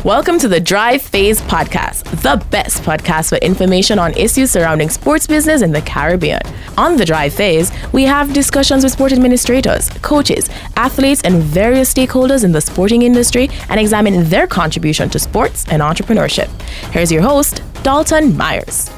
Welcome to the Drive Phase Podcast, the best podcast for information on issues surrounding sports business in the Caribbean. On the Drive Phase, we have discussions with sport administrators, coaches, athletes, and various stakeholders in the sporting industry and examine their contribution to sports and entrepreneurship. Here's your host, Dalton Myers.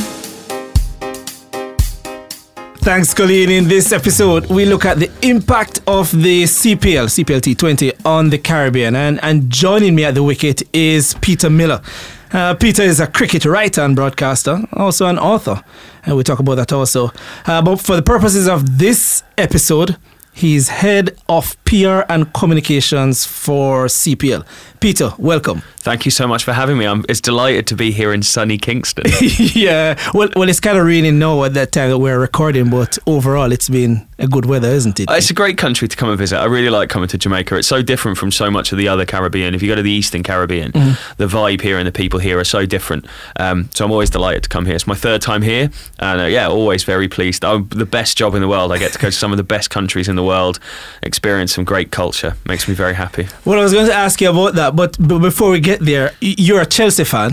Thanks, Colleen. In this episode, we look at the impact of the CPL T20 on the Caribbean. And joining me at the wicket is Peter Miller. Peter is a cricket writer and broadcaster, also an author. And we'll talk about that also. But for the purposes of this episode, he's head of PR and communications for CPL. Peter, welcome. Thank you so much for having me. It's delighted to be here in sunny Kingston. Yeah, well, it's kind of raining now at that time that we're recording, but overall it's been a good weather, isn't it? It's a great country to come and visit. I really like coming to Jamaica. It's so different from so much of the other Caribbean. If you go to the Eastern Caribbean, the vibe here and the people here are so different. So I'm always delighted to come here. It's my third time here, and always very pleased. The best job in the world. I get to go to some of the best countries in the world, experience some great culture. Makes me very happy. Well, I was going to ask you about that, but before we get there, you're a Chelsea fan,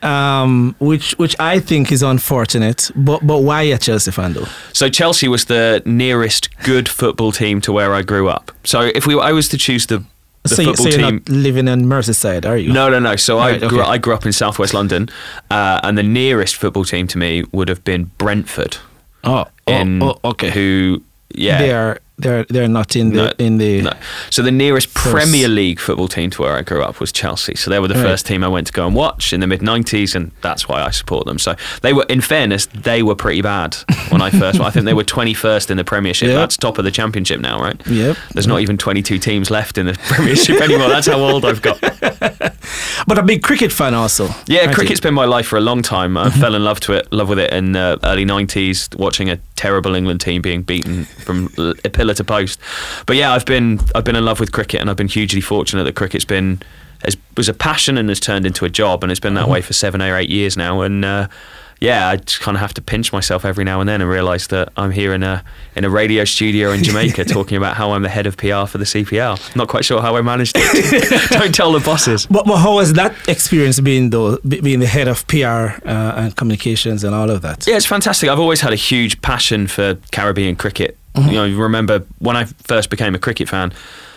which I think is unfortunate. But why a Chelsea fan though? So Chelsea was the nearest good football team to where I grew up. So if I was to choose the football you're team, not living in Merseyside, are you? No. So Right, I grew up in southwest London, and the nearest football team to me would have been Brentford. Okay. Who? Yeah. They're not in the No. So the nearest first Premier League football team to where I grew up was Chelsea. So they were the first team I went to go and watch in the mid-90s, and that's why I support them. So they were, in fairness, they were pretty bad when I first went. I think they were 21st in the Premiership. Yep. That's top of the Championship now, right? Yep. There's not even 22 teams left in the Premiership anymore. That's how old I've got. But a big cricket fan also. Yeah, cricket's been my life for a long time. I fell in love with it in the early 90s, watching a terrible England team being beaten from pillar to post. But yeah, I've been in love with cricket, and I've been hugely fortunate that cricket's was a passion and has turned into a job, and it's been that way for 7 or 8 years now. And I just kind of have to pinch myself every now and then and realise that I'm here in a radio studio in Jamaica talking about how I'm the head of PR for the CPL. Not quite sure how I managed it. Don't tell the bosses. But how has that experience been though, being the head of PR and communications and all of that? Yeah, it's fantastic. I've always had a huge passion for Caribbean cricket. You remember when I first became a cricket fan,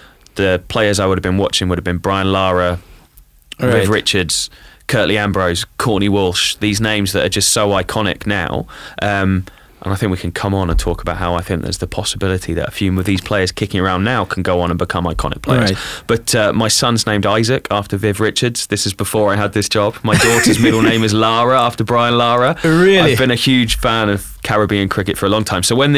the players I would have been watching would have been Brian Lara, Viv Richards, Curtly Ambrose, Courtney Walsh, these names that are just so iconic now. And I think we can come on and talk about how I think there's the possibility that a few of these players kicking around now can go on and become iconic players. Right. But my son's named Isaac after Viv Richards. This is before I had this job. My daughter's middle name is Lara after Brian Lara. Really? I've been a huge fan of Caribbean cricket for a long time. So when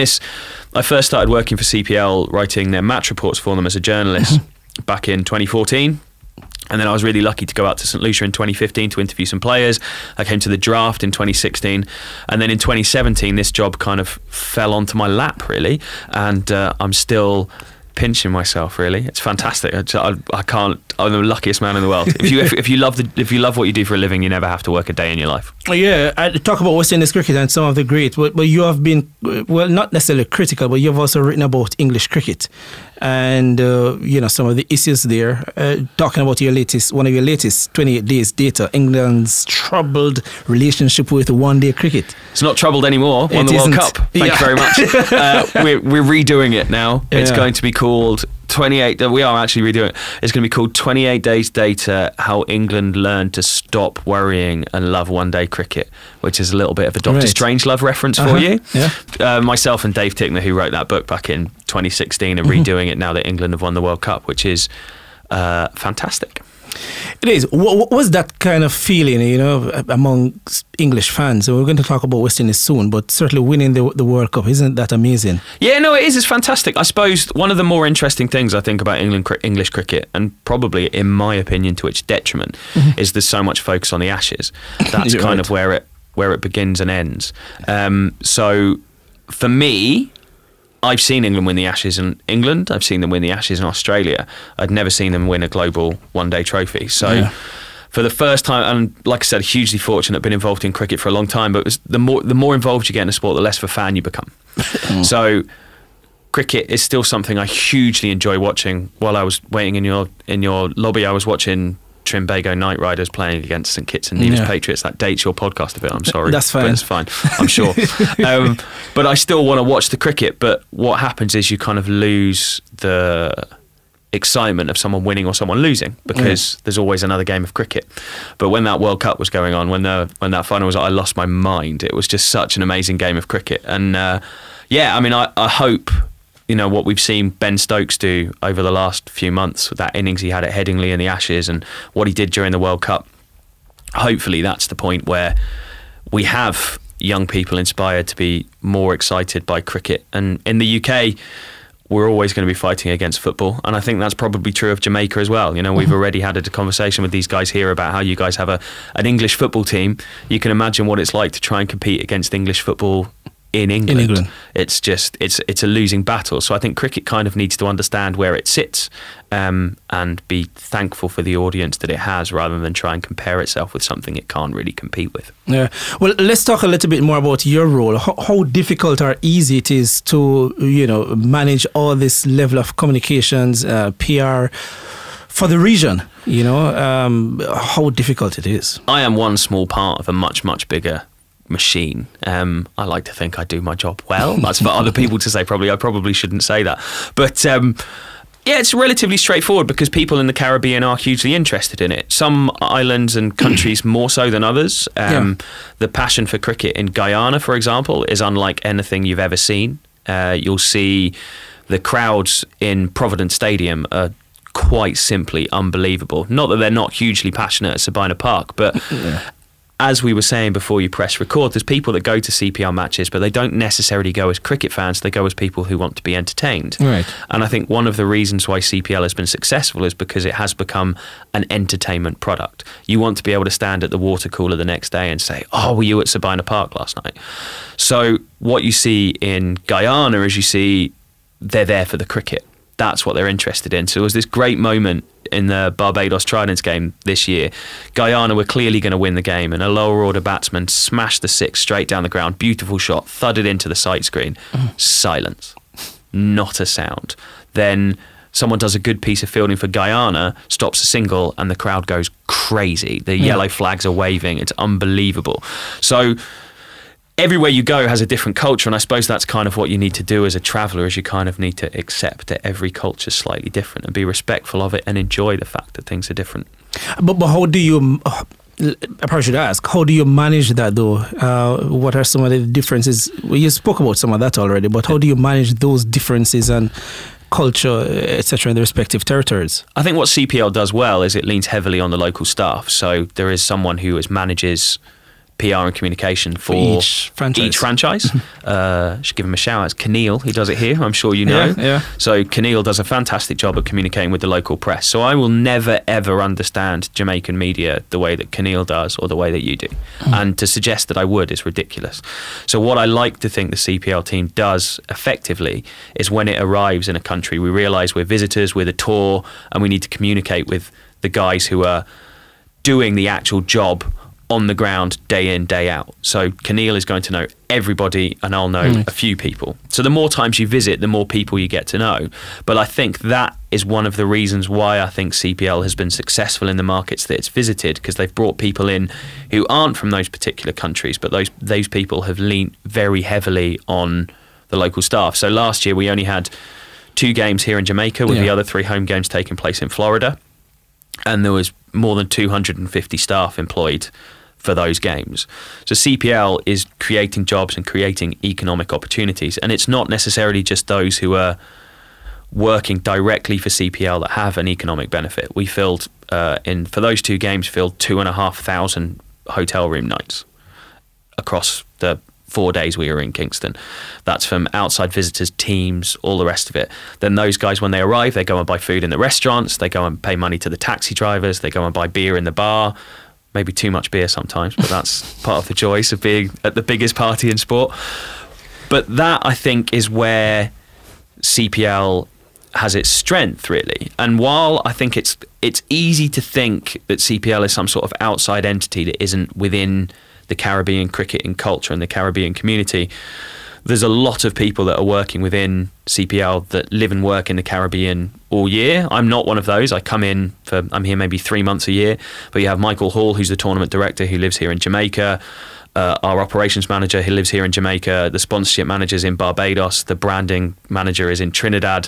I first started working for CPL, writing their match reports for them as a journalist back in 2014. And then I was really lucky to go out to St. Lucia in 2015 to interview some players. I came to the draft in 2016. And then in 2017, this job kind of fell onto my lap, really. And I'm still pinching myself, really. It's fantastic. I can't. I'm the luckiest man in the world. If you love what you do for a living, you never have to work a day in your life. Yeah, I talk about West Indies cricket and some of the great, but you have been, well, not necessarily critical, but you've also written about English cricket and some of the issues there. Talking about one of your latest 28 days data, England's troubled relationship with one-day cricket. It's not troubled anymore. Won the World Cup. Thank you very much. We're redoing it now. Yeah. It's going to be called 28. We are actually redoing it. It's going to be called 28 Days Data: How England Learned to Stop Worrying and Love One-Day Cricket, which is a little bit of a Dr. Strangelove reference for you. Yeah. Myself and Dave Tickner, who wrote that book back in 2016, are redoing it now that England have won the World Cup, which is fantastic. It is. What was that kind of feeling, among English fans? So we're going to talk about West Indies soon, but certainly winning the World Cup, isn't that amazing? Yeah, no, it is. It's fantastic. I suppose one of the more interesting things I think about English cricket, and probably in my opinion to its detriment, is there's so much focus on the Ashes. That's kind of where it begins and ends. So for me, I've seen England win the Ashes in England. I've seen them win the Ashes in Australia. I'd never seen them win a global one-day trophy. So for the first time, and like I said, hugely fortunate, been involved in cricket for a long time, but it was the more involved you get in a sport, the less of a fan you become. So cricket is still something I hugely enjoy watching. While I was waiting in your lobby, I was watching Trimbago Knight Riders playing against St Kitts and Nevis Patriots. That dates your podcast a bit, I'm sorry. That's fine. But it's fine, I'm sure. But I still want to watch the cricket. But what happens is you kind of lose the excitement of someone winning or someone losing, because there's always another game of cricket. But when that World Cup was going on, when that final was, I lost my mind. It was just such an amazing game of cricket. And I hope, what we've seen Ben Stokes do over the last few months with that innings he had at Headingley in the Ashes and what he did during the World Cup, hopefully that's the point where we have young people inspired to be more excited by cricket. And in the UK, we're always going to be fighting against football. And I think that's probably true of Jamaica as well. We've already had a conversation with these guys here about how you guys have an English football team. You can imagine what it's like to try and compete against English football in England. It's just, it's a losing battle. So I think cricket kind of needs to understand where it sits and be thankful for the audience that it has, rather than try and compare itself with something it can't really compete with. Yeah. Well, let's talk a little bit more about your role. How difficult or easy it is to, manage all this level of communications, PR for the region, how difficult it is. I am one small part of a much, much bigger machine. I like to think I do my job well. That's for other people to say. I probably shouldn't say that. But it's relatively straightforward because people in the Caribbean are hugely interested in it. Some islands and countries more so than others. The passion for cricket in Guyana, for example, is unlike anything you've ever seen. You'll see the crowds in Providence Stadium are quite simply unbelievable. Not that they're not hugely passionate at Sabina Park, but as we were saying before you press record, there's people that go to CPL matches, but they don't necessarily go as cricket fans. They go as people who want to be entertained. Right. And I think one of the reasons why CPL has been successful is because it has become an entertainment product. You want to be able to stand at the water cooler the next day and say, oh, were you at Sabina Park last night? So what you see in Guyana is they're there for the cricket. That's what they're interested in. So it was this great moment in the Barbados Tridents game this year. Guyana were clearly going to win the game, and a lower order batsman smashed the six straight down the ground. Beautiful shot, thudded into the sight screen. Silence. Not a sound. Then someone does a good piece of fielding for Guyana, stops a single, and the crowd goes crazy. The yellow flags are waving. It's unbelievable. So everywhere you go has a different culture, and I suppose that's kind of what you need to do as a traveller, is you kind of need to accept that every culture is slightly different and be respectful of it and enjoy the fact that things are different. But how do you, I probably should ask, how do you manage that though? What are some of the differences? Well, you spoke about some of that already, but how do you manage those differences and culture, etc., in the respective territories? I think what CPL does well is it leans heavily on the local staff. So there is someone who manages PR and communication for each franchise. Should give him a shout out. It's Keneal, he does it here, I'm sure you know. Yeah. So Keneal does a fantastic job of communicating with the local press. So I will never ever understand Jamaican media the way that Keneal does or the way that you do. And to suggest that I would is ridiculous. So what I like to think the CPL team does effectively is when it arrives in a country, we realise we're visitors, we're the tour, and we need to communicate with the guys who are doing the actual job on the ground day in, day out. So Keneal is going to know everybody and I'll know a few people. So the more times you visit, the more people you get to know. But I think that is one of the reasons why I think CPL has been successful in the markets that it's visited, because they've brought people in who aren't from those particular countries, but those people have leaned very heavily on the local staff. So last year we only had 2 games here in Jamaica, with the other 3 home games taking place in Florida. And there was more than 250 staff employed for those games. So CPL is creating jobs and creating economic opportunities, and it's not necessarily just those who are working directly for CPL that have an economic benefit. We filled for those 2 games 2,500 hotel room nights across the 4 days we were in Kingston. That's from outside visitors, teams, all the rest of it. Then those guys, when they arrive, they go and buy food in the restaurants, they go and pay money to the taxi drivers, they go and buy beer in the bar. Maybe too much beer sometimes, but that's part of the joy of being at the biggest party in sport. But that, I think, is where CPL has its strength, really. And while I think it's easy to think that CPL is some sort of outside entity that isn't within the Caribbean cricketing culture and the Caribbean community, there's a lot of people that are working within CPL that live and work in the Caribbean all year. I'm not one of those. I'm here maybe 3 months a year. But you have Michael Hall, who's the tournament director, who lives here in Jamaica. Our operations manager, who lives here in Jamaica. The sponsorship manager's in Barbados. The branding manager is in Trinidad.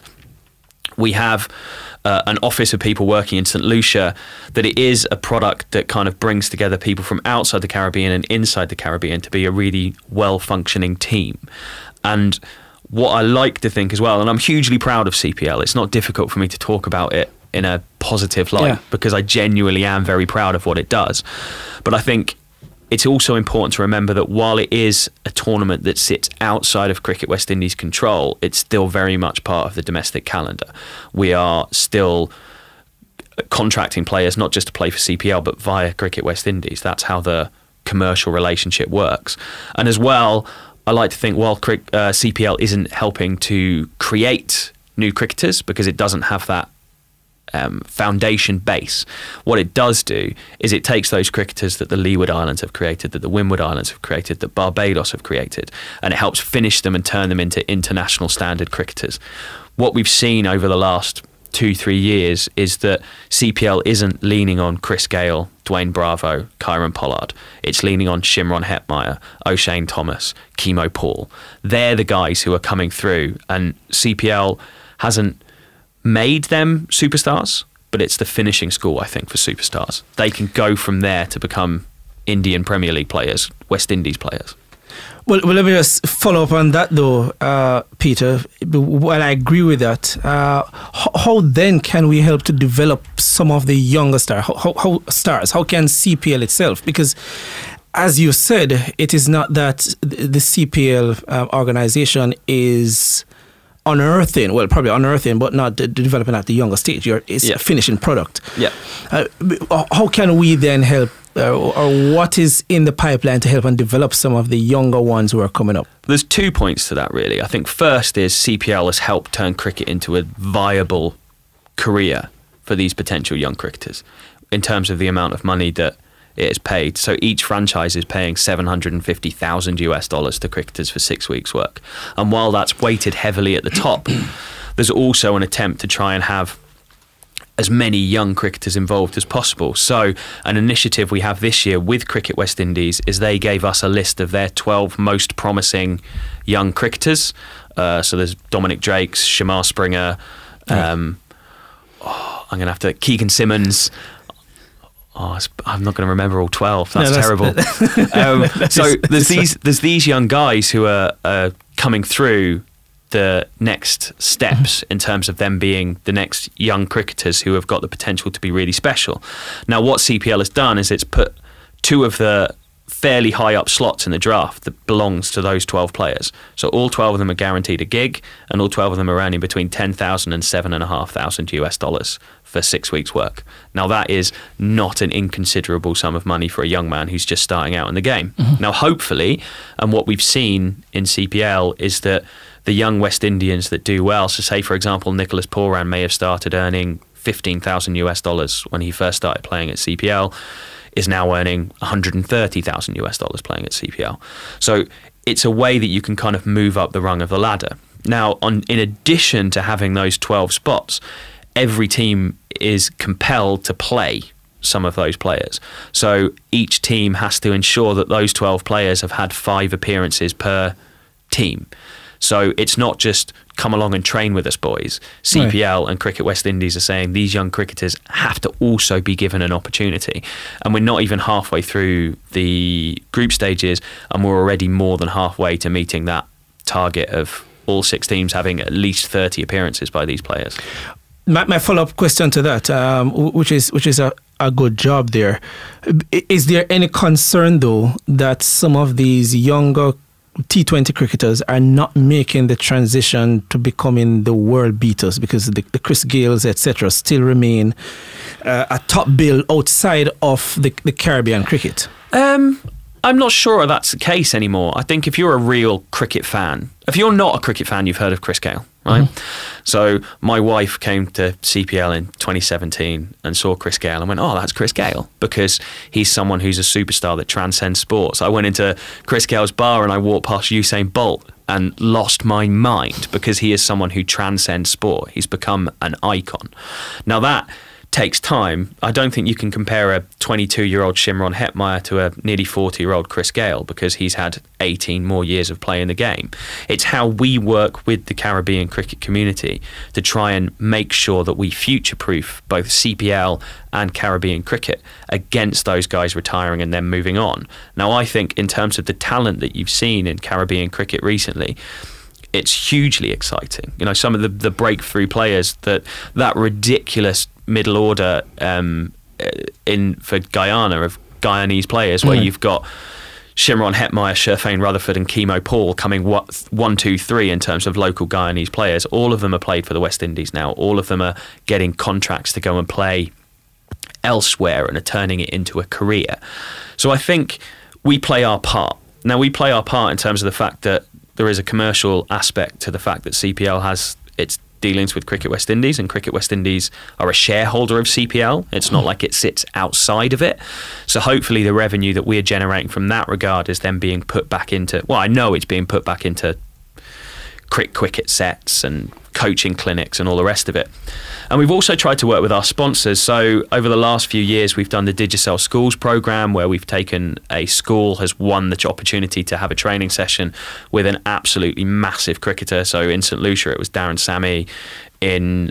We have an office of people working in St. Lucia, that it is a product that kind of brings together people from outside the Caribbean and inside the Caribbean to be a really well-functioning team. And what I like to think as well, and I'm hugely proud of CPL, it's not difficult for me to talk about it in a positive light, because I genuinely am very proud of what it does. But I think it's also important to remember that while it is a tournament that sits outside of Cricket West Indies' control, it's still very much part of the domestic calendar. We are still contracting players not just to play for CPL, but via Cricket West Indies. That's how the commercial relationship works. And as well, I like to think while CPL isn't helping to create new cricketers, because it doesn't have that foundation base, what it does do is it takes those cricketers that the Leeward Islands have created, that the Windward Islands have created, that Barbados have created, and it helps finish them and turn them into international standard cricketers. What we've seen over the last 2-3 years is that CPL isn't leaning on Chris Gayle, Dwayne Bravo, Kyron Pollard. It's leaning on Shimron Hetmeyer, O'Shane Thomas, Kemo Paul. They're the guys who are coming through, and CPL hasn't made them superstars, but it's the finishing school, I think, for superstars. They can go from there to become Indian Premier League players, West Indies players. Well, let me just follow up on that, though, Peter. While I agree with that, how then can we help to develop some of the younger stars? How can CPL itself? Because, as you said, it is not that the CPL organization is unearthing, but not developing at the younger stage. It's a finishing product. Yeah. How can we then help, or what is in the pipeline to help and develop some of the younger ones who are coming up? There's 2 points to that, really. I think first is CPL has helped turn cricket into a viable career for these potential young cricketers in terms of the amount of money that it is paid. So each franchise is paying $750,000 to cricketers for 6 weeks' work. And while that's weighted heavily at the top, there's also an attempt to try and have as many young cricketers involved as possible. So an initiative we have this year with Cricket West Indies is they gave us a list of their 12 most promising young cricketers. So there's Dominic Drakes, Shamar Springer, I'm going to have to, Keegan Simmons. I'm not going to remember all 12. That's terrible. So there's these young guys who are coming through the next steps in terms of them being the next young cricketers who have got the potential to be really special. Now, what CPL has done is it's put 2 of the fairly high up slots in the draft that belongs to those 12 players. So all 12 of them are guaranteed a gig, and all 12 of them are earning between $10,000 and $7,500 for 6 weeks' work. Now, that is not an inconsiderable sum of money for a young man who's just starting out in the game. Now, hopefully, and what we've seen in CPL is that the young West Indians that do well, so say, for example, Nicholas Pooran may have started earning $15,000 when he first started playing at CPL, is now earning $130,000 playing at CPL. So it's a way that you can kind of move up the rung of the ladder. Now, in addition to having those 12 spots, every team is compelled to play some of those players. So each team has to ensure that those 12 players have had 5 appearances per team. So it's not just come along and train with us, boys. CPL and Cricket West Indies are saying these young cricketers have to also be given an opportunity. And we're not even halfway through the group stages, and we're already more than halfway to meeting that target of all 6 teams having at least 30 appearances by these players. My follow-up question to that, which is a good job there. Is there any concern, though, that some of these younger T20 cricketers are not making the transition to becoming the world beaters, because the Chris Gayles, etc., still remain a top bill outside of the Caribbean cricket? I'm not sure that's the case anymore. I think if you're a real cricket fan, if you're not a cricket fan, you've heard of Chris Gayle, right? So my wife came to CPL in 2017 and saw Chris Gayle and went, oh, that's Chris Gayle, because he's someone who's a superstar that transcends sports. I went into Chris Gayle's bar and I walked past Usain Bolt, and lost my mind because he is someone who transcends sport. He's become an icon. Now that takes time. I don't think you can compare a 22-year-old Shimron Hetmyer to a nearly 40-year-old Chris Gayle because he's had 18 more years of playing the game. It's how we work with the Caribbean cricket community to try and make sure that we future-proof both CPL and Caribbean cricket against those guys retiring and then moving on. Now, I think in terms of the talent that you've seen in Caribbean cricket recently, it's hugely exciting. You know, some of the breakthrough players, that ridiculous middle order for Guyana of Guyanese players, where you've got Shimron Hetmyer, Sherfane Rutherford and Kemo Paul coming 1, 2, 3 in terms of local Guyanese players. All of them are played for the West Indies now. All of them are getting contracts to go and play elsewhere and are turning it into a career. So I think we play our part. Now, we play our part in terms of the fact that there is a commercial aspect to the fact that CPL has its dealings with Cricket West Indies, and Cricket West Indies are a shareholder of CPL. It's not like it sits outside of it. So hopefully the revenue that we're generating from that regard is then being put back into, well, I know it's being put back into cricket sets and coaching clinics and all the rest of it. And we've also tried to work with our sponsors. So over the last few years, we've done the Digicel Schools program, where we've taken a school has won the opportunity to have a training session with an absolutely massive cricketer. So in St Lucia, it was Darren Sammy. In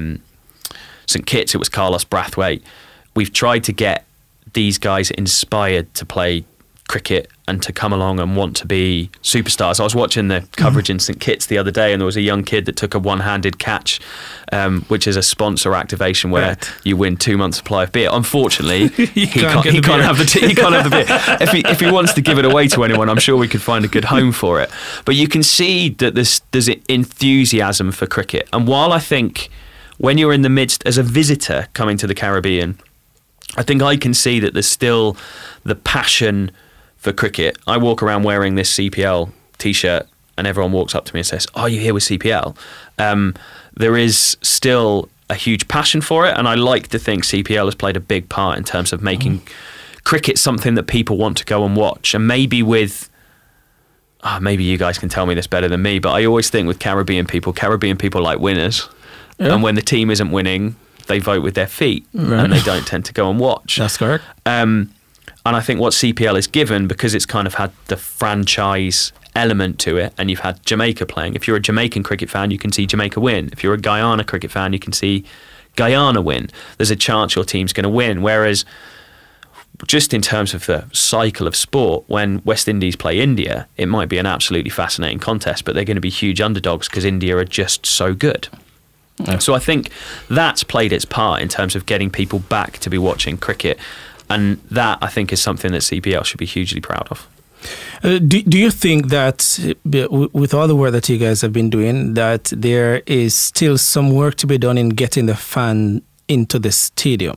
St Kitts, it was Carlos Brathwaite. We've tried to get these guys inspired to play cricket and to come along and want to be superstars. I was watching the coverage in St Kitts the other day, and there was a young kid that took a one-handed catch, which is a sponsor activation where you win 2 months' supply of beer. Unfortunately, he can't have the beer. If he wants to give it away to anyone, I'm sure we could find a good home for it. But you can see that there's enthusiasm for cricket. And while I think when you're in the midst, as a visitor coming to the Caribbean, I think I can see that there's still the passion for cricket. I walk around wearing this CPL t-shirt and everyone walks up to me and says, "Are you here with CPL?" There is still a huge passion for it, and I like to think CPL has played a big part in terms of making cricket something that people want to go and watch. And maybe maybe you guys can tell me this better than me, but I always think with Caribbean people like winners. Yeah. And when the team isn't winning, they vote with their feet, and they don't tend to go and watch. That's correct. And I think what CPL is given, because it's kind of had the franchise element to it, and you've had Jamaica playing. If you're a Jamaican cricket fan, you can see Jamaica win. If you're a Guyana cricket fan, you can see Guyana win. There's a chance your team's going to win. Whereas just in terms of the cycle of sport, when West Indies play India, it might be an absolutely fascinating contest, but they're going to be huge underdogs because India are just so good. Yeah. So I think that's played its part in terms of getting people back to be watching cricket. And that, I think, is something that CPL should be hugely proud of. Do you think that with all the work that you guys have been doing, that there is still some work to be done in getting the fan into the stadium?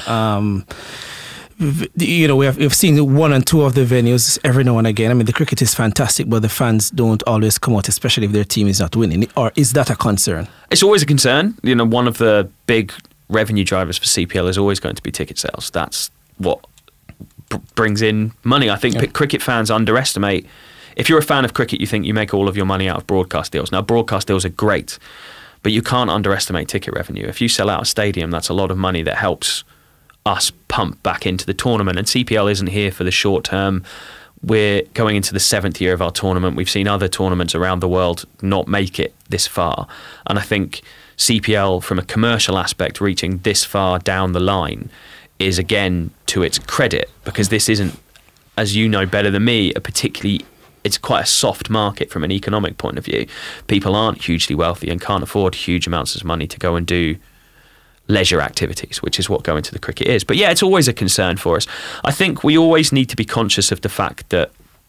We've seen one and two of the venues every now and again. I mean, the cricket is fantastic, but the fans don't always come out, especially if their team is not winning. Or is that a concern? It's always a concern. One of the big revenue drivers for CPL is always going to be ticket sales. That's what brings in money. I think cricket fans underestimate. If you're a fan of cricket, you think you make all of your money out of broadcast deals. Now, broadcast deals are great, but you can't underestimate ticket revenue. If you sell out a stadium, that's a lot of money that helps us pump back into the tournament. And CPL isn't here for the short term. We're going into the 7th year of our tournament. We've seen other tournaments around the world not make it this far. And I think CPL, from a commercial aspect, reaching this far down the line is, again, to its credit, because this isn't, as you know better than me, it's quite a soft market from an economic point of view. People aren't hugely wealthy and can't afford huge amounts of money to go and do leisure activities, which is what going to the cricket is. But yeah, it's always a concern for us. I think we always need to be conscious of the fact that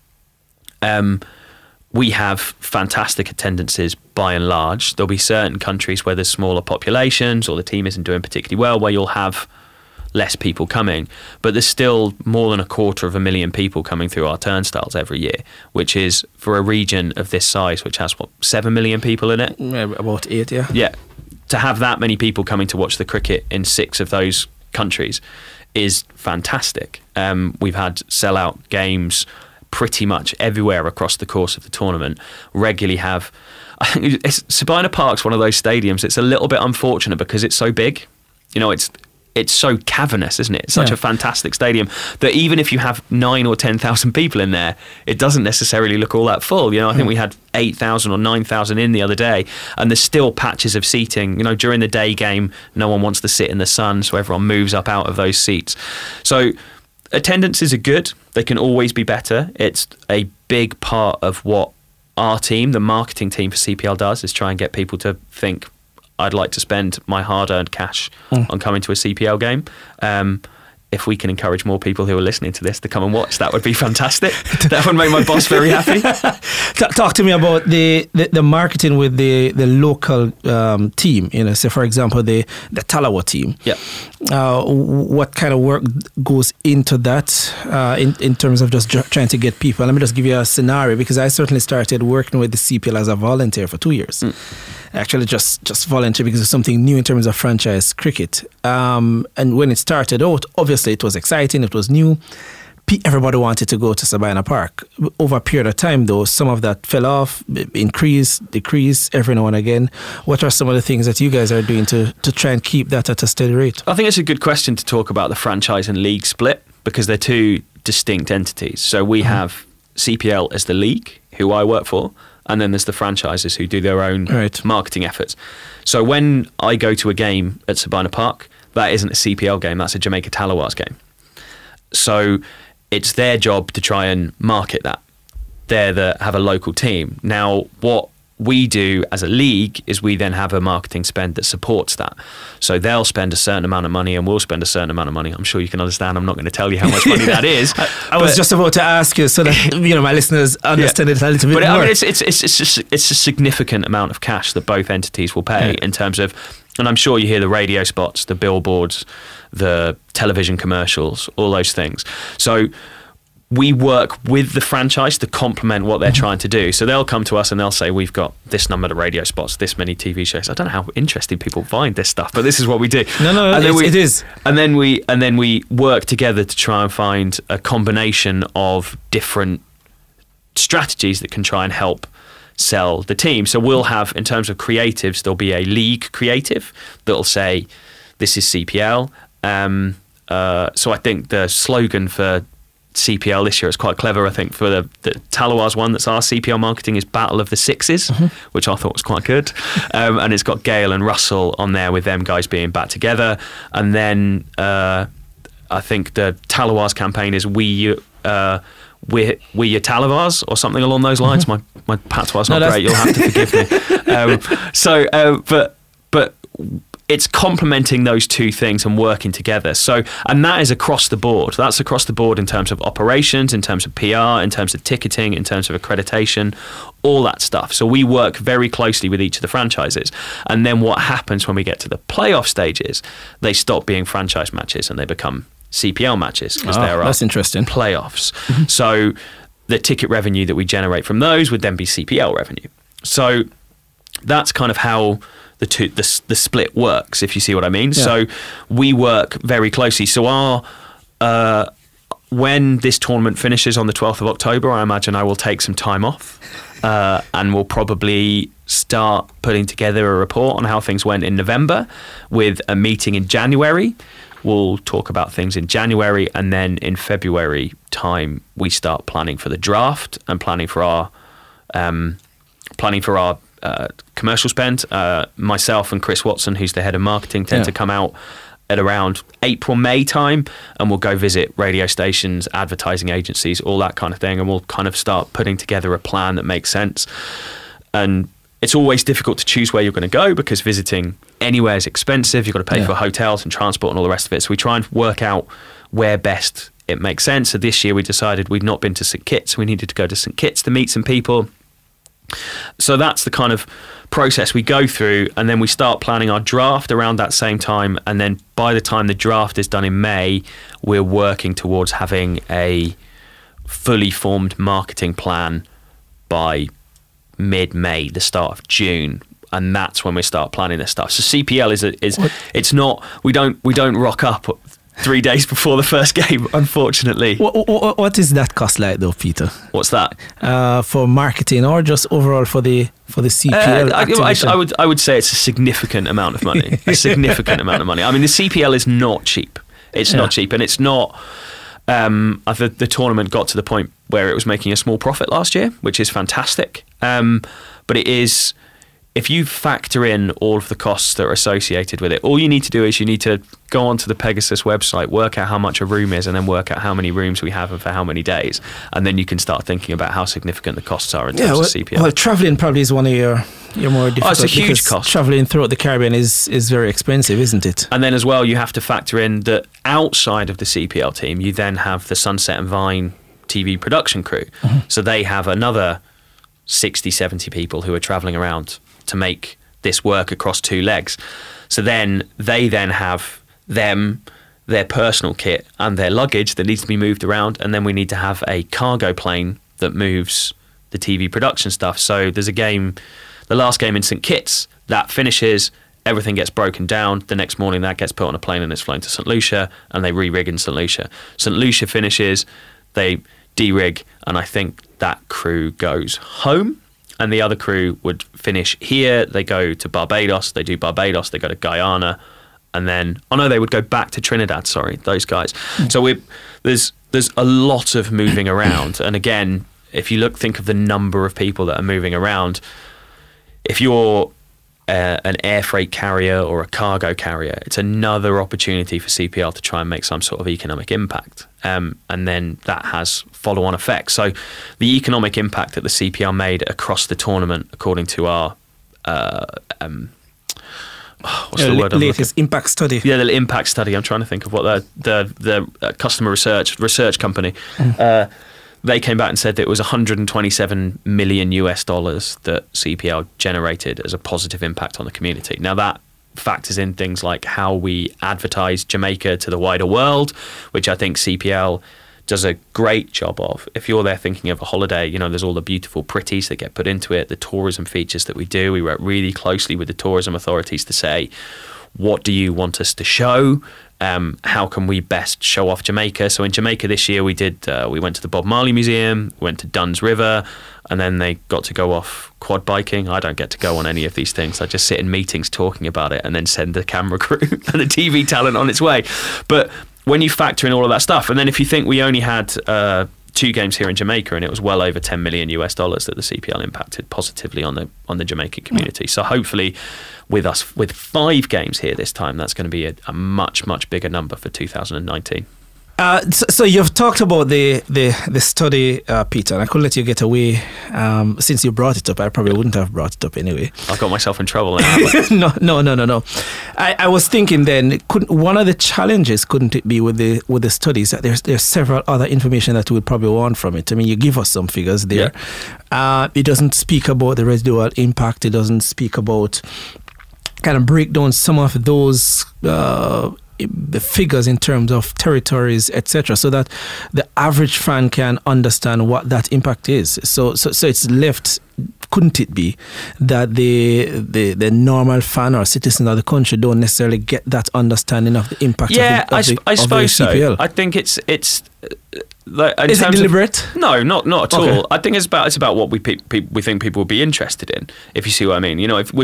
we have fantastic attendances by and large. There'll be certain countries where there's smaller populations or the team isn't doing particularly well, where you'll have less people coming, but there's still more than 250,000 people coming through our turnstiles every year, which is, for a region of this size, which has 7 million people in it? About 8, yeah. Yeah. To have that many people coming to watch the cricket in 6 of those countries is fantastic. We've had sellout games, 100,000, 200,000 people. We've had 200,000 people come to watch the cricket in 6 of those countries is fantastic. We've had sellout games, 100,000, 200,000 people come to watch the cricket in 6 of those countries is fantastic. We've had sellout games pretty much everywhere across the course of the tournament regularly have. I think Sabina Park's one of those stadiums. It's a little bit unfortunate because it's so big. It's so cavernous, isn't it? It's such a fantastic stadium that even if you have 9,000 or 10,000 people in there, it doesn't necessarily look all that full. I think we had 8,000 or 9,000 in the other day, and there's still patches of seating. During the day game, no one wants to sit in the sun, so everyone moves up out of those seats. So attendances are good. They can always be better. It's a big part of what our team, the marketing team for CPL, does, is try and get people to think, I'd like to spend my hard-earned cash on coming to a CPL game. If we can encourage more people who are listening to this to come and watch, that would be fantastic. That would make my boss very happy. Talk to me about the marketing with the local team. So for example, the Talawa team. Yeah. What kind of work goes into that in terms of just trying to get people? Let me just give you a scenario, because I certainly started working with the CPL as a volunteer for 2 years. Actually, just volunteer because it's something new in terms of franchise cricket. And when it started out, obviously it was exciting, it was new. Everybody wanted to go to Sabina Park. Over a period of time, though, some of that fell off, increased, decreased every now and again. What are some of the things that you guys are doing to try and keep that at a steady rate? I think it's a good question to talk about the franchise and league split, because they're two distinct entities. So we have CPL as the league, who I work for, and then there's the franchises who do their own marketing efforts. So when I go to a game at Sabina Park, that isn't a CPL game, that's a Jamaica Talawars game. So it's their job to try and market that. They have a local team. Now, what we do as a league is we then have a marketing spend that supports that. So they'll spend a certain amount of money and we'll spend a certain amount of money. I'm sure you can understand. I'm not going to tell you how much money that is. I was just about to ask you so that my listeners understand it a little bit more. But it's a significant amount of cash that both entities will pay in terms of, and I'm sure you hear the radio spots, the billboards, the television commercials, all those things. So we work with the franchise to complement what they're trying to do. So they'll come to us and they'll say, we've got this number of radio spots, this many TV shows. I don't know how interesting people find this stuff, but this is what we do. No, it is. And then we work together to try and find a combination of different strategies that can try and help sell the team. So we'll have, in terms of creatives, there'll be a league creative that'll say, this is CPL. So I think the slogan for CPL this year is quite clever. I think for the Talawars one, that's our CPL marketing, is Battle of the Sixes, which I thought was quite good. And it's got Gale and Russell on there, with them guys being back together. And then I think the Talawars campaign is we're your Talawars, or something along those lines. My patois not great. You'll have to forgive me. But it's complementing those two things and working together. So, and that is across the board. That's across the board in terms of operations, in terms of PR, in terms of ticketing, in terms of accreditation, all that stuff. So we work very closely with each of the franchises. And then what happens when we get to the playoff stages, they stop being franchise matches and they become CPL matches, because there are that's interesting. Playoffs. So the ticket revenue that we generate from those would then be CPL revenue. So that's kind of how the split works, if you see what I mean. Yeah. So we work very closely. So our when this tournament finishes on the 12th of October, I imagine I will take some time off and we'll probably start putting together a report on how things went in November, with a meeting in January. We'll talk about things in January, and then in February time we start planning for the draft and planning for our commercial spend. Myself and Chris Watson, who's the head of marketing, tend to come out at around April, May time, and we'll go visit radio stations, advertising agencies, all that kind of thing, and we'll kind of start putting together a plan that makes sense. And it's always difficult to choose where you're going to go, because visiting anywhere is expensive. You've got to pay for hotels and transport and all the rest of it. So we try and work out where best it makes sense. So this year we decided we'd not been to St Kitts. We needed to go to St Kitts to meet some people. So that's the kind of process we go through, and then we start planning our draft around that same time. And then by the time the draft is done in May, we're working towards having a fully formed marketing plan by mid-May, the start of June, and that's when we start planning this stuff. So CPL it's not, we don't rock up 3 days before the first game, unfortunately. What is that cost like, though, Peter? What's that? For marketing or just overall for the CPL activation? I would say it's a significant amount of money. A significant amount of money. I mean, the CPL is not cheap. It's not cheap, and it's not. The tournament got to the point where it was making a small profit last year, which is fantastic. But it is. If you factor in all of the costs that are associated with it, all you need to do is you need to go onto the Pegasus website, work out how much a room is, and then work out how many rooms we have and for how many days. And then you can start thinking about how significant the costs are in terms of CPL. Well, travelling probably is one of your more difficult. It's a huge cost. Travelling throughout the Caribbean is very expensive, isn't it? And then as well, you have to factor in that outside of the CPL team, you then have the Sunset and Vine TV production crew. Mm-hmm. So they have another 60, 70 people who are travelling around to make this work across 2 legs. So then they have their personal kit and their luggage that needs to be moved around, and then we need to have a cargo plane that moves the TV production stuff. So there's a game, the last game in St Kitts, that finishes, everything gets broken down. The next morning that gets put on a plane and it's flown to St Lucia, and they re-rig in St Lucia. St Lucia finishes, they de-rig, and I think that crew goes home. And the other crew would finish here. They go to Barbados. They do Barbados. They go to Guyana, and then they would go back to Trinidad. Sorry, those guys. So there's a lot of moving around. And again, if you think of the number of people that are moving around, if you're an air freight carrier or a cargo carrier, it's another opportunity for CPL to try and make some sort of economic impact. And then that has follow-on effects. So the economic impact that the CPL made across the tournament, according to our latest impact study. Yeah, the impact study. I'm trying to think of what the customer research company. They came back and said that it was $127 million that CPL generated as a positive impact on the community. Now that factors in things like how we advertise Jamaica to the wider world, which I think CPL does a great job of. If you're there thinking of a holiday, there's all the beautiful pretties that get put into it, the tourism features that we do. We work really closely with the tourism authorities to say, what do you want us to show? How can we best show off Jamaica? So in Jamaica this year, we went to the Bob Marley Museum, went to Dunn's River, and then they got to go off quad biking. I don't get to go on any of these things. I just sit in meetings talking about it and then send the camera crew and the TV talent on its way. But when you factor in all of that stuff, and then if you think we only had 2 games here in Jamaica, and it was well over $10 million that the CPL impacted positively on the Jamaican community. So hopefully, with 5 games here this time, that's going to be a much, much bigger number for 2019. So you've talked about the study, Peter, and I couldn't let you get away since you brought it up. I probably wouldn't have brought it up anyway. I've got myself in trouble now. No. I was thinking then, one of the challenges, couldn't it be with the studies, that there's several other information that we would probably want from it. I mean, you give us some figures there. Yeah. It doesn't speak about the residual impact. It doesn't speak about kind of break down some of those the figures in terms of territories, etc., so that the average fan can understand what that impact is. So it's left. Couldn't it be that the normal fan or citizen of the country don't necessarily get that understanding of the impact? I suppose so. I think it's is it deliberate? No, not at all. I think it's about what we think people would be interested in. If you see what I mean,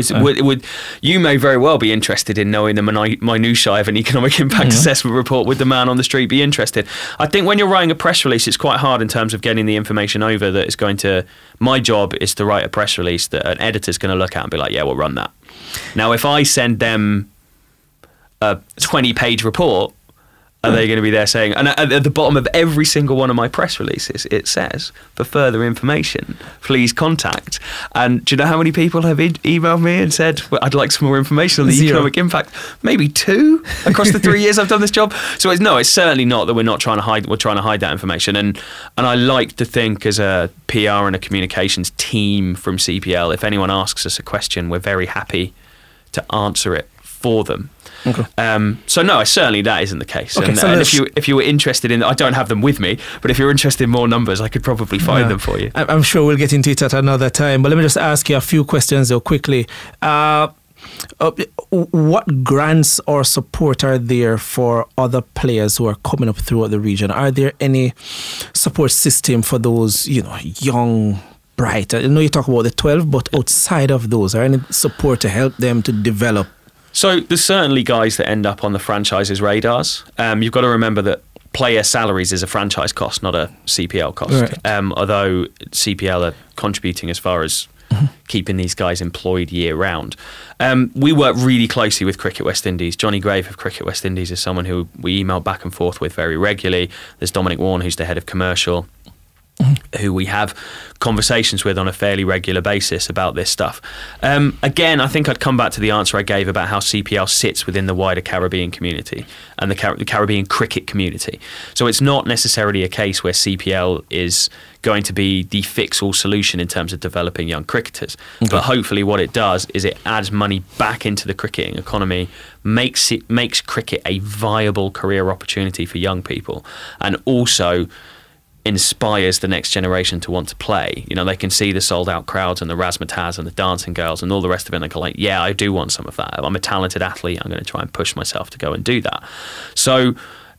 you may very well be interested in knowing the minutiae of an economic impact assessment report. Would the man on the street be interested? I think when you're writing a press release, it's quite hard in terms of getting the information over that is going to. My job is to write a press release that an editor's going to look at and be like, yeah, we'll run that. Now, if I send them a 20-page report, are they going to be there saying, and at the bottom of every single one of my press releases, it says, for further information, please contact. And do you know how many people have emailed me and said, well, I'd like some more information on the economic impact? Maybe 2 across the 3 years I've done this job. So it's certainly not that we're trying to hide that information. And I like to think as a PR and a communications team from CPL, if anyone asks us a question, we're very happy to answer it for them. Okay. So no, certainly that isn't the case. Okay, and if you were interested in, I don't have them with me, but if you're interested in more numbers, I could probably find them for you. I'm sure we'll get into it at another time. But let me just ask you a few questions though quickly. what grants or support are there for other players who are coming up throughout the region? Are there any support system for those, young, bright? I know you talk about the 12, but outside of those, are any support to help them to develop? So there's certainly guys that end up on the franchise's radars. You've got to remember that player salaries is a franchise cost, not a CPL cost. Right. Although CPL are contributing as far as keeping these guys employed year round. We work really closely with Cricket West Indies. Johnny Grave of Cricket West Indies is someone who we email back and forth with very regularly. There's Dominic Warren, who's the head of commercial, who we have conversations with on a fairly regular basis about this stuff. Again, I think I'd come back to the answer I gave about how CPL sits within the wider Caribbean community and the Caribbean cricket community. So it's not necessarily a case where CPL is going to be the fix-all solution in terms of developing young cricketers. Okay. But hopefully what it does is it adds money back into the cricketing economy, makes cricket a viable career opportunity for young people, and also inspires the next generation to want to play. They can see the sold out crowds and the razzmatazz and the dancing girls and all the rest of it, and they go like, yeah, I do want some of that. I'm a talented athlete. I'm going to try and push myself to go and do that. So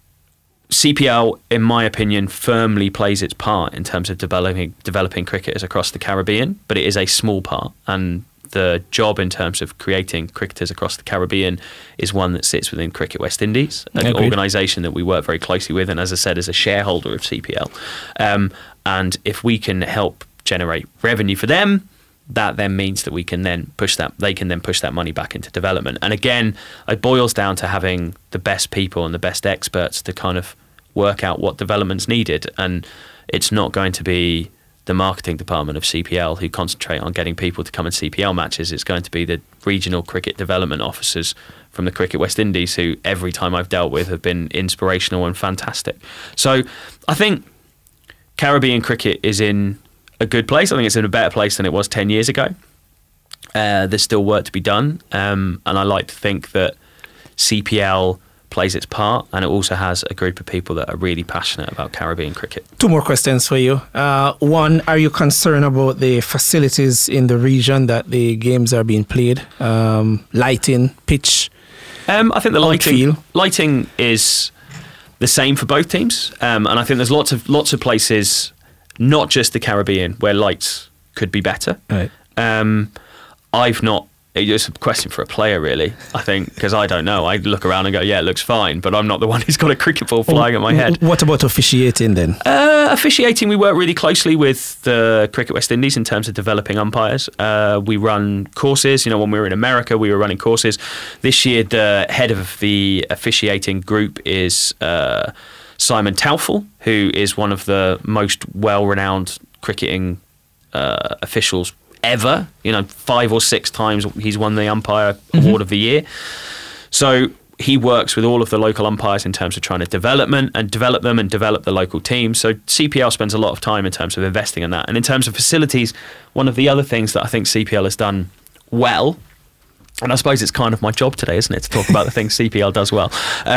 CPL, in my opinion, firmly plays its part in terms of developing cricketers across the Caribbean, but it is a small part, and the job in terms of creating cricketers across the Caribbean is one that sits within Cricket West Indies, an organisation that we work very closely with, and as I said, as a shareholder of CPL. And if we can help generate revenue for them, that then means that they can then push that money back into development. And again, it boils down to having the best people and the best experts to kind of work out what development's needed. And it's not going to be the marketing department of CPL who concentrate on getting people to come and CPL matches. It's going to be the regional cricket development officers from the Cricket West Indies who every time I've dealt with have been inspirational and fantastic. So I think Caribbean cricket is in a good place. I think it's in a better place than it was 10 years ago. There's still work to be done, and I like to think that CPL plays its part, and it also has a group of people that are really passionate about Caribbean cricket. 2 more questions for you. One, are you concerned about the facilities in the region that the games are being played? Lighting, pitch? I think the lighting is the same for both teams, and I think there's lots of places, not just the Caribbean, where lights could be better. Right. It's a question for a player, really, I think, because I don't know. I look around and go, yeah, it looks fine, but I'm not the one who's got a cricket ball flying at my head. What about officiating then? Officiating, we work really closely with the Cricket West Indies in terms of developing umpires. We run courses. When we were in America, we were running courses. This year, the head of the officiating group is Simon Taufel, who is one of the most well-renowned cricketing officials ever. 5 or 6 times he's won the umpire award of the year. So he works with all of the local umpires in terms of trying to develop them and develop the local teams. So CPL spends a lot of time in terms of investing in that. And in terms of facilities, one of the other things that I think CPL has done well, and I suppose it's kind of my job today, isn't it, to talk about the things CPL does well.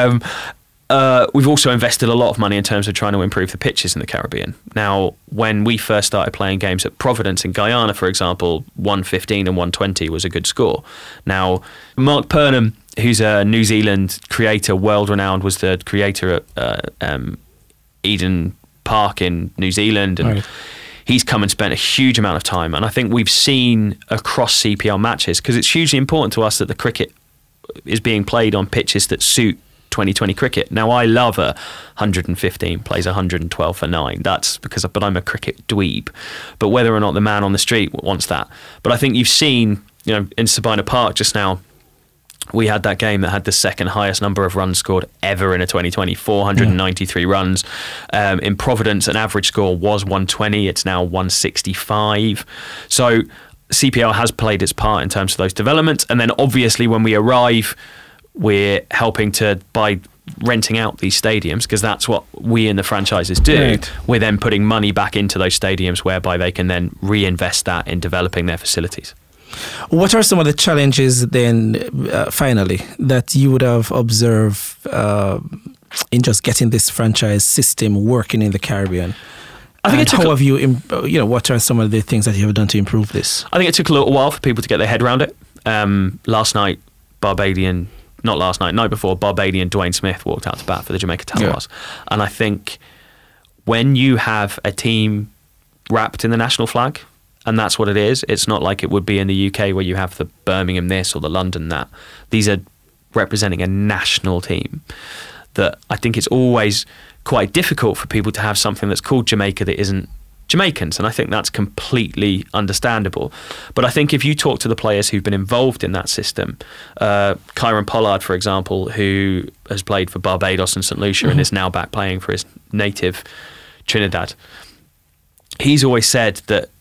We've also invested a lot of money in terms of trying to improve the pitches in the Caribbean. Now, when we first started playing games at Providence in Guyana, for example, 115 and 120 was a good score. Now, Mark Purnham, who's a New Zealand creator, world-renowned, was the creator at Eden Park in New Zealand, and he's come and spent a huge amount of time. And I think we've seen across CPL matches, because it's hugely important to us that the cricket is being played on pitches that suit 2020 cricket. Now, I love a 115 plays 112 for 9. That's but I'm a cricket dweeb. But whether or not the man on the street wants that. But I think you've seen, in Sabina Park just now, we had that game that had the second highest number of runs scored ever in a 2020, 493 runs. In Providence, an average score was 120. It's now 165. So CPL has played its part in terms of those developments. And then obviously when we arrive, we're helping to, by renting out these stadiums, because that's what we and the franchises do. Right. We're then putting money back into those stadiums whereby they can then reinvest that in developing their facilities. What are some of the challenges then, finally, that you would have observed in just getting this franchise system working in the Caribbean? I think have you, what are some of the things that you have done to improve this? I think it took a little while for people to get their head around it. Last night, night before, Barbadian Dwayne Smith walked out to bat for the Jamaica Talwars. Yeah. And I think when you have a team wrapped in the national flag, and that's what it is, it's not like it would be in the UK where you have the Birmingham this or the London that. These are representing a national team, that I think it's always quite difficult for people to have something that's called Jamaica that isn't Jamaicans, and I think that's completely understandable. But I think if you talk to the players who've been involved in that system, Kyron Pollard, for example, who has played for Barbados and St. Lucia and is now back playing for his native Trinidad, he's always said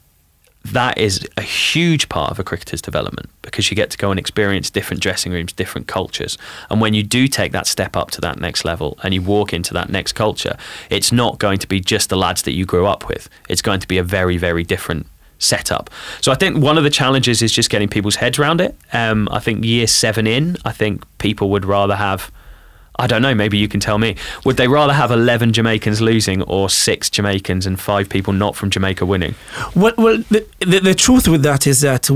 that is a huge part of a cricketer's development, because you get to go and experience different dressing rooms, different cultures. And when you do take that step up to that next level and you walk into that next culture, it's not going to be just the lads that you grew up with. It's going to be a very, very different setup. So I think one of the challenges is just getting people's heads around it. I think year 7 in, I think people would rather have, I don't know, maybe you can tell me, would they rather have 11 Jamaicans losing or 6 Jamaicans and 5 people not from Jamaica winning? Well, the truth with that is that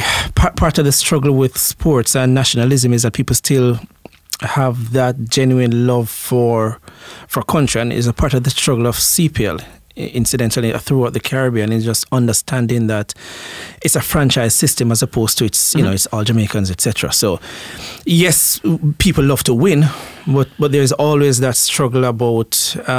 part of the struggle with sports and nationalism is that people still have that genuine love for country, and is a part of the struggle of CPL. Incidentally, throughout the Caribbean, is just understanding that it's a franchise system as opposed to it's it's all Jamaicans, etc. So yes, people love to win, but there's always that struggle about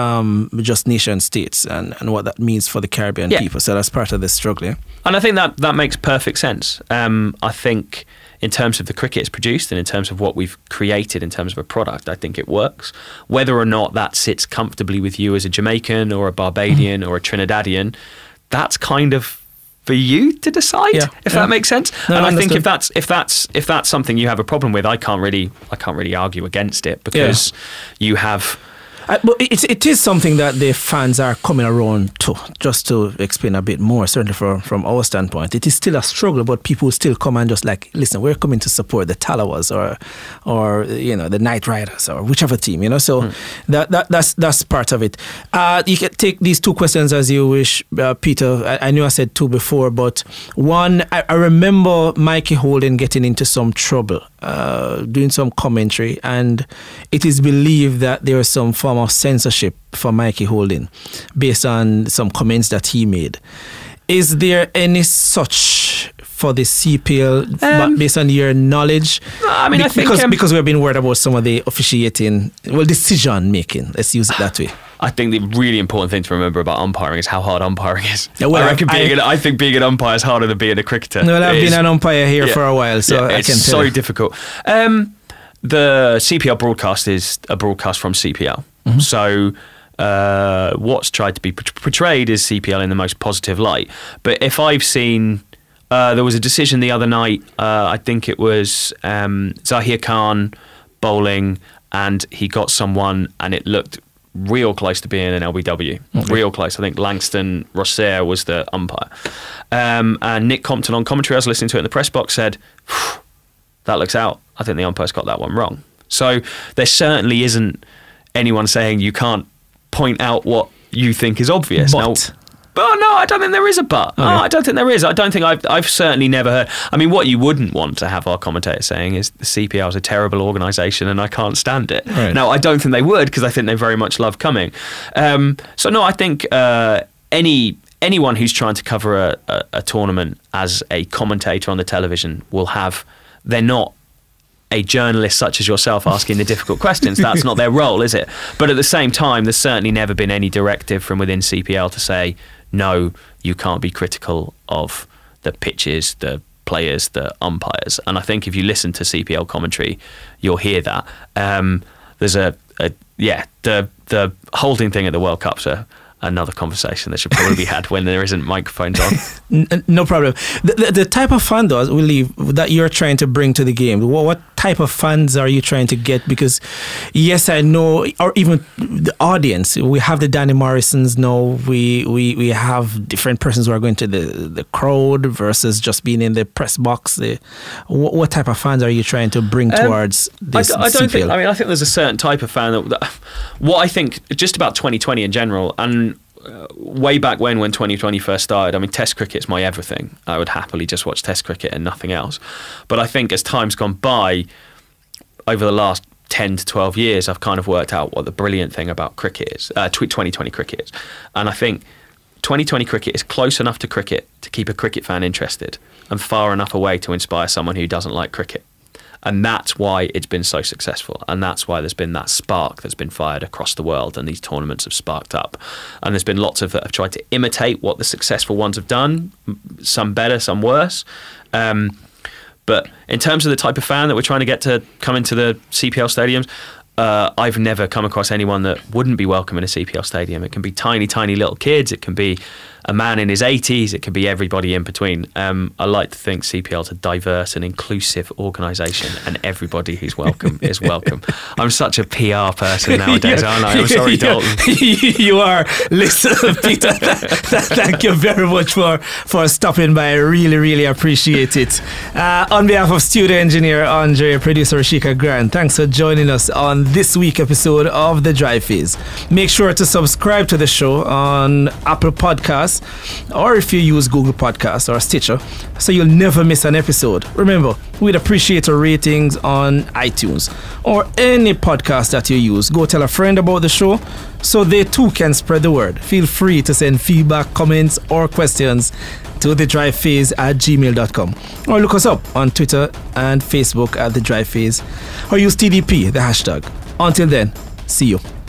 just nation states and what that means for the Caribbean people. So that's part of the struggle. Yeah? And I think that makes perfect sense. I think in terms of the cricket it's produced and in terms of what we've created in terms of a product, I think it works. Whether or not that sits comfortably with you as a Jamaican or a Barbadian or a Trinidadian, that's kind of for you to decide, if that makes sense. No, and I think if that's something you have a problem with, I can't really argue against it, because you have. But it is something that the fans are coming around to, just to explain a bit more, certainly from our standpoint. It is still a struggle, but people still come and just like, listen, we're coming to support the Talwars or the Knight Riders or whichever team, so that's part of it. You can take these 2 questions as you wish, Peter. I knew I said 2 before, but one, I remember Mikey Holden getting into some trouble doing some commentary, and it is believed that there was some form of censorship for Mikey Holden based on some comments that he made. Is there any such for the CPL based on your knowledge? I mean, I think because we've been worried about some of the officiating, decision making. Let's use it that way. I think the really important thing to remember about umpiring is how hard umpiring is. I think being an umpire is harder than being a cricketer. Well, I've been an umpire here for a while, so I can tell. It's so difficult. The CPL broadcast is a broadcast from CPL. Mm-hmm. So what's tried to be portrayed is CPL in the most positive light. But if I've seen, there was a decision the other night, I think it was Zahir Khan bowling, and he got someone and it looked real close to being an LBW. Okay. Real close. I think Langston Rosaire was the umpire. And Nick Compton on commentary, I was listening to it in the press box, said, that looks out. I think the umpire's got that one wrong. So there certainly isn't anyone saying you can't point out what you think is obvious. No, I don't think there is a but. Okay. No, I don't think there is. I don't think I've certainly never heard. I mean, what you wouldn't want to have our commentator saying is the CPL is a terrible organisation and I can't stand it. Right. Now, I don't think they would, because I think they very much love coming. So no, I think anyone who's trying to cover a tournament as a commentator on the television will have. They're not a journalist such as yourself asking the difficult questions. That's not their role, is it? But at the same time, there's certainly never been any directive from within CPL to say, no, you can't be critical of the pitches, the players, the umpires. And I think if you listen to CPL commentary, you'll hear that. There's the holding thing at the World Cup's another conversation that should probably be had when there isn't microphones on. No problem. The type of fan, though, that you're trying to bring to the game, what type of fans are you trying to get? Because, yes, I know, or even the audience, we have the Danny Morrisons now, we have different persons who are going to the crowd versus just being in the press box. What type of fans are you trying to bring towards this I don't CPL? think there's a certain type of fan that what I think just about 2020 in general, and way back when 2020 first started, I mean, Test cricket's my everything. I would happily just watch Test cricket and nothing else. But I think as time's gone by, over the last 10 to 12 years, I've kind of worked out what the brilliant thing about cricket is, 2020 cricket is. And I think 2020 cricket is close enough to cricket to keep a cricket fan interested and far enough away to inspire someone who doesn't like cricket. And that's why it's been so successful. And that's why there's been that spark that's been fired across the world, and these tournaments have sparked up. And there's been lots of that have tried to imitate what the successful ones have done, some better, some worse. But in terms of the type of fan that we're trying to get to come into the CPL stadiums, I've never come across anyone that wouldn't be welcome in a CPL stadium. It can be tiny, tiny little kids. It can be a man in his 80s. It can be everybody in between. I like to think CPL is a diverse and inclusive organisation, and everybody who's welcome is welcome. I'm such a PR person nowadays, aren't I? I'm sorry, Dalton. You are. Listen, Peter, thank you very much for stopping by. I really, really appreciate it. On behalf of studio engineer Andre, producer Rashika Grant, thanks for joining us on this week's episode of The Drive Phase. Make sure to subscribe to the show on Apple Podcasts, or if you use Google Podcasts or Stitcher, so you'll never miss an episode. Remember, we'd appreciate your ratings on iTunes or any podcast that you use. Go tell a friend about the show so they too can spread the word. Feel free to send feedback, comments, or questions to thedrivephase@gmail.com, or look us up on Twitter and Facebook at The Drive Phase, or use TDP, the hashtag. Until then, see you.